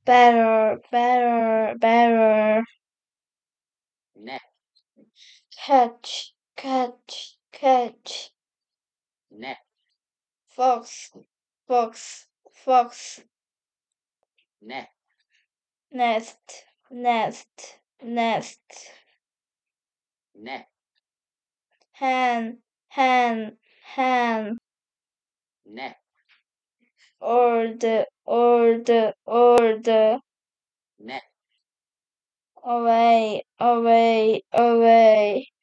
better, net, catch, net, fox, fox, net, nest, net, hen, hen, net, order, net, away,